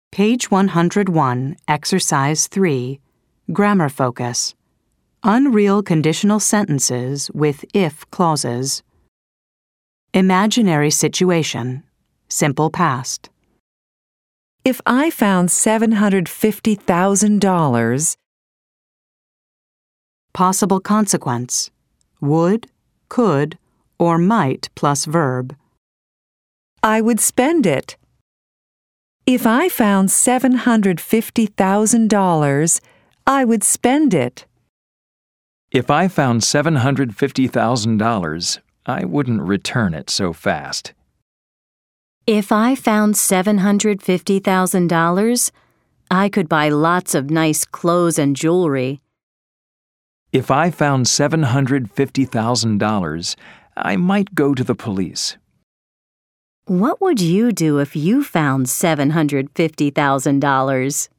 Page 101, Exercise 3, Grammar Focus. Unreal conditional sentences with if clauses. Imaginary situation. Simple past. If I found $750,000, Possible consequence. Would, could, or might plus verb. I would spend it. If I found $750,000, I would spend it. If I found $750,000, I wouldn't return it so fast. If I found $750,000, I could buy lots of nice clothes and jewelry. If I found $750,000, I might go to the police. What would you do if you found $750,000?